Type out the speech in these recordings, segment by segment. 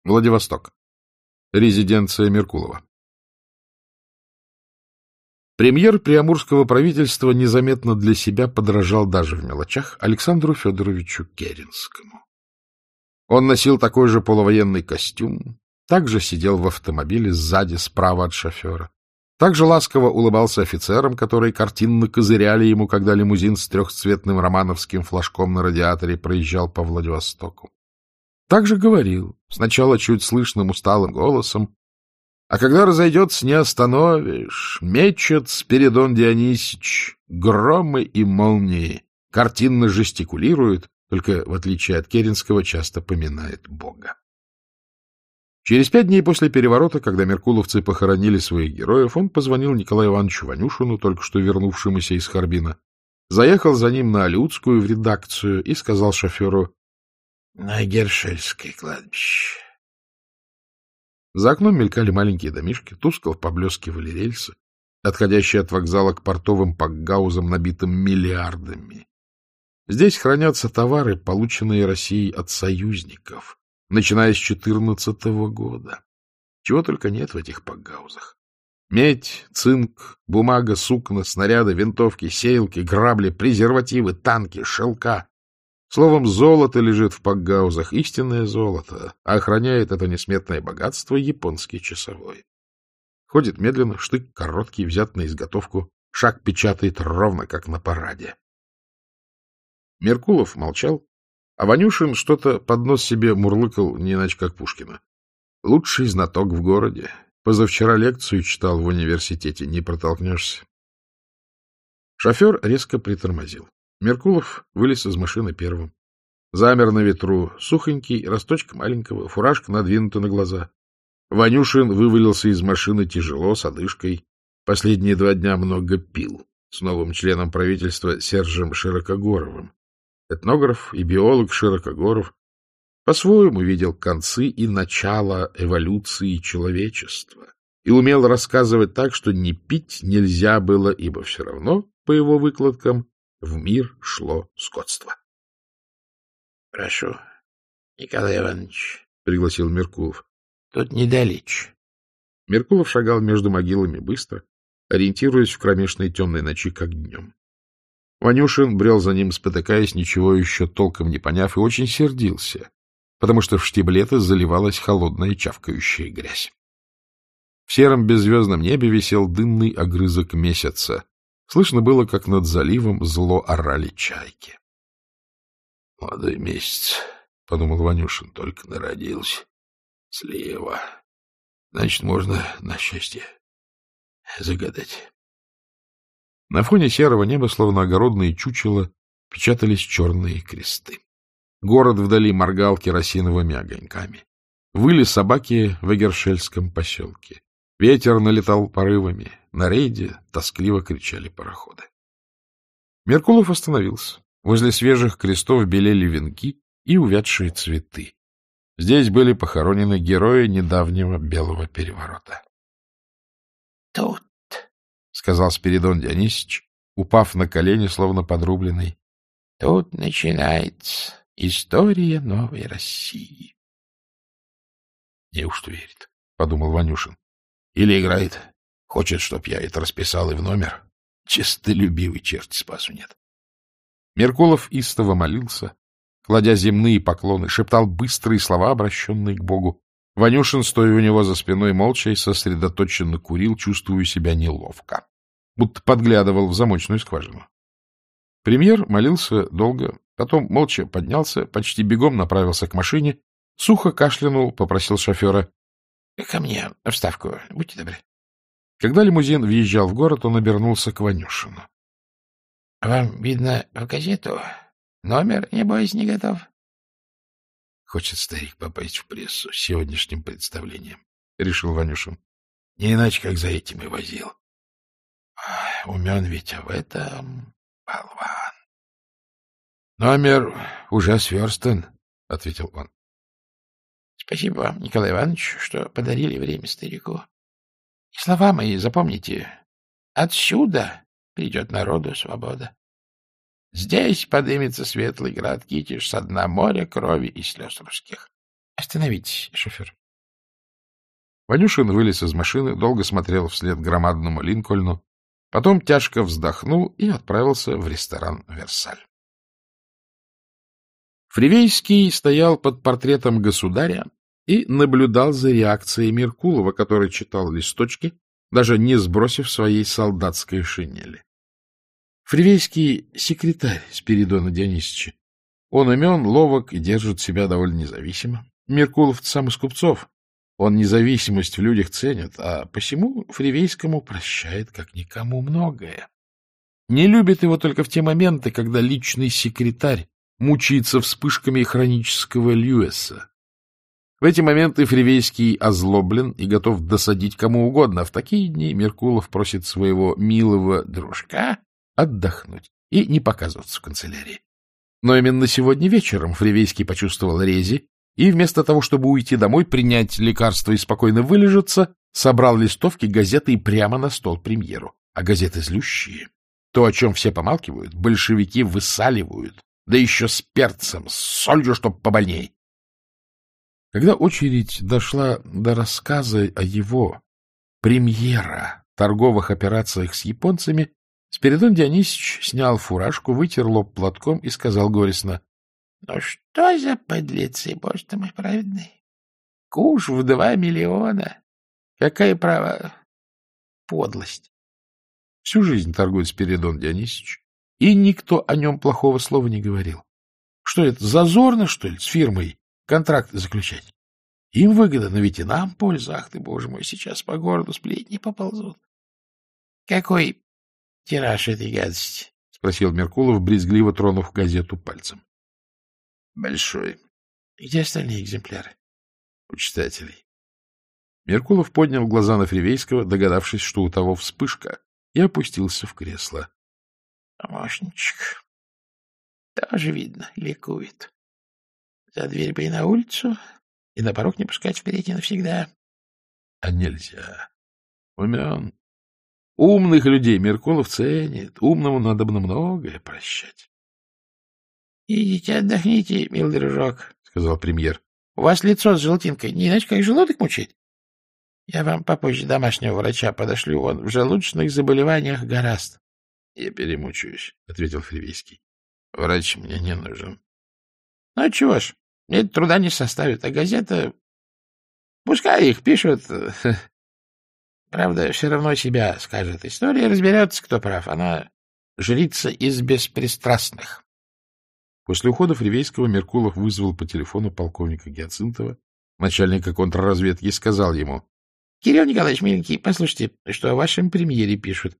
Владивосток. Резиденция Меркулова. Премьер приамурского правительства незаметно для себя подражал даже в мелочах Александру Федоровичу Керенскому. Он носил такой же полувоенный костюм, также сидел в автомобиле сзади, справа от шофера, также ласково улыбался офицерам, которые картинно козыряли ему, когда лимузин с трехцветным романовским флажком на радиаторе проезжал по Владивостоку. Также говорил, сначала чуть слышным усталым голосом, а когда разойдется, не остановишь. Мечет Спиридон Дионисич громы и молнии, картинно жестикулирует, только, в отличие от Керенского, часто поминает Бога. Через 5 дней после переворота, когда меркуловцы похоронили своих героев, он позвонил Николаю Ивановичу Ванюшину, только что вернувшемуся из Харбина, заехал за ним на Алиутскую в редакцию и сказал шоферу: «На Гершельское кладбище». За окном мелькали маленькие домишки, тускло поблескивали рельсы, отходящие от вокзала к портовым пакгаузам, набитым миллиардами. Здесь хранятся товары, полученные Россией от союзников, начиная с 14 года. Чего только нет в этих пакгаузах. Медь, цинк, бумага, сукна, снаряды, винтовки, сеялки, грабли, презервативы, танки, шелка. Словом, золото лежит в пакгаузах, истинное золото, а охраняет это несметное богатство японский часовой. Ходит медленно, штык короткий, взят на изготовку, шаг печатает ровно, как на параде. Меркулов молчал, а Ванюшин что-то под нос себе мурлыкал, не иначе как Пушкина. Лучший знаток в городе. Позавчера лекцию читал в университете, не протолкнешься. Шофер резко притормозил. Меркулов вылез из машины первым. Замер на ветру, сухонький, росточка маленького, фуражка надвинута на глаза. Ванюшин вывалился из машины тяжело, с одышкой. Последние 2 дня много пил. С новым членом правительства Сержем Широкогоровым. Этнограф и биолог Широкогоров по-своему видел концы и начало эволюции человечества и умел рассказывать так, что не пить нельзя было, ибо все равно, по его выкладкам, в мир шло скотство. — Прошу, Николай Иванович, — пригласил Меркулов. — Тут недалече. Меркулов шагал между могилами быстро, ориентируясь в кромешной темной ночи, как днем. Ванюшин брел за ним, спотыкаясь, ничего еще толком не поняв, и очень сердился, потому что в штиблеты заливалась холодная чавкающая грязь. В сером беззвездном небе висел дымный огрызок месяца. Слышно было, как над заливом зло орали чайки. — Молодой месяц, — подумал Ванюшин, — только народился. Слева. Значит, можно на счастье загадать. На фоне серого неба, словно огородные чучела, печатались черные кресты. Город вдали моргал керосиновыми огоньками. Выли собаки в Эгершельском поселке. Ветер налетал порывами. На рейде тоскливо кричали пароходы. Меркулов остановился. Возле свежих крестов белели венки и увядшие цветы. Здесь были похоронены герои недавнего белого переворота. — Тут, — сказал Спиридон Дионисич, упав на колени, словно подрубленный, — тут начинается история новой России. — Неужто верит? — подумал Ванюшин. — Или играет. Хочет, чтоб я это расписал и в номер. Честолюбивый черт, спасу нет. Меркулов истово молился, кладя земные поклоны, шептал быстрые слова, обращенные к Богу. Ванюшин, стоя у него за спиной, молча и сосредоточенно курил, чувствуя себя неловко, будто подглядывал в замочную скважину. Премьер молился долго, потом молча поднялся, почти бегом направился к машине, сухо кашлянул, попросил шофера: — Ко мне вставку, будьте добры. Когда лимузин въезжал в город, он обернулся к Ванюшину. — Вам, видно, в газету? Номер, небось, не готов? Хочет старик попасть в прессу с сегодняшним представлением, — решил Ванюшин. Не иначе, как за этим и возил. Умен ведь в этом, болван. — Номер уже сверстан, — ответил он. — Спасибо вам, Николай Иванович, что подарили время старику. И слова мои запомните. Отсюда придет народу свобода. Здесь подымется светлый град Китиш со дна моря крови и слез русских. — Остановитесь, шофер. Ванюшин вылез из машины, долго смотрел вслед громадному Линкольну, потом тяжко вздохнул и отправился в ресторан «Версаль». Фривейский стоял под портретом государя и наблюдал за реакцией Меркулова, который читал листочки, даже не сбросив своей солдатской шинели. Фривейский — секретарь Спиридона Дионисовича. Он умен, ловок и держит себя довольно независимо. Меркулов — сам из купцов. Он независимость в людях ценит, а посему Фривейскому прощает как никому многое. Не любит его только в те моменты, когда личный секретарь мучается вспышками хронического Льюиса. В эти моменты Фривейский озлоблен и готов досадить кому угодно, а в такие дни Меркулов просит своего милого дружка отдохнуть и не показываться в канцелярии. Но именно сегодня вечером Фривейский почувствовал рези и вместо того, чтобы уйти домой, принять лекарство и спокойно вылежаться, собрал листовки, газеты и прямо на стол премьеру. А газеты злющие. То, о чем все помалкивают, большевики высаливают, да еще с перцем, с солью, чтоб побольней. Когда очередь дошла до рассказа о его премьера торговых операциях с японцами, Спиридон Дионисович снял фуражку, вытер лоб платком и сказал горестно: — Ну что за подлецы, боже ты мой праведный! Куш в 2 миллиона! Какая право подлость! Всю жизнь торгует Спиридон Дионисович, и никто о нем плохого слова не говорил. Что это, зазорно, что ли, с фирмой контракты заключать? Им выгода, но ведь и нам польза. Ах ты, боже мой, сейчас по городу сплетни поползут. — Какой тираж этой гадости? — спросил Меркулов, брезгливо тронув газету пальцем. — Большой. — Где остальные экземпляры? — У читателей. Меркулов поднял глаза на Фривейского, догадавшись, что у того вспышка, и опустился в кресло. — Помощничек. Тоже видно, ликует. За дверь бы и на улицу, и на порог не пускать впереди навсегда. А нельзя. Умен. Умных людей Меркулов ценит. Умному надо бы многое прощать. — Идите отдохните, милый дружок, — сказал премьер. — У вас лицо с желтинкой, не иначе как желудок мучает. Я вам попозже домашнего врача подошлю, он в желудочных заболеваниях гораст. — Я перемучаюсь, — ответил Фривейский. — Врач мне не нужен. — Ну, чего ж, мне это труда не составит, а газета... Пускай их пишут. Правда, все равно себя скажет. История разберется, кто прав. Она жрица из беспристрастных. После ухода Фривейского Меркулов вызвал по телефону полковника Гиацинтова, начальника контрразведки, и сказал ему: — Кирилл Николаевич, миленький, послушайте, что о вашем премьере пишут.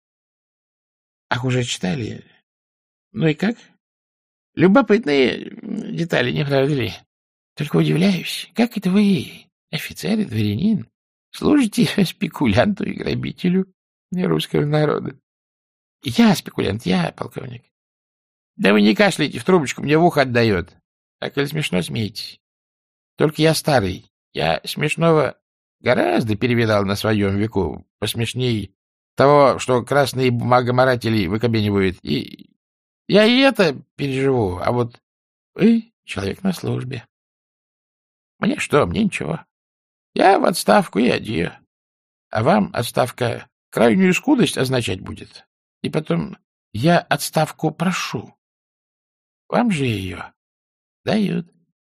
— Ах, уже читали? Ну и как? Любопытные детали, не правда ли? Только удивляюсь, как это вы, офицер и дворянин, служите спекулянту и грабителю русского народа? Я спекулянт, я полковник. Да вы не кашляйте в трубочку, мне в ухо отдает. Так или смешно смеетесь? Только я старый, я смешного гораздо перевидал на своем веку, посмешней того, что красные бумагоморатели выкобенивают. И я и это переживу, а вот вы человек на службе. Мне что, мне ничего. Я в отставку и адью. А вам отставка крайнюю скудость означать будет. И потом я отставку прошу. Вам же ее дают.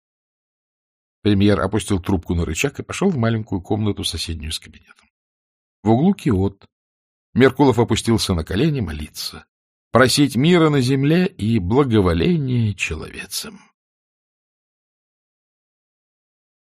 Премьер опустил трубку на рычаг и пошел в маленькую комнату, соседнюю с кабинетом. В углу киот. Меркулов опустился на колени молиться, просить мира на земле и благоволения человецам.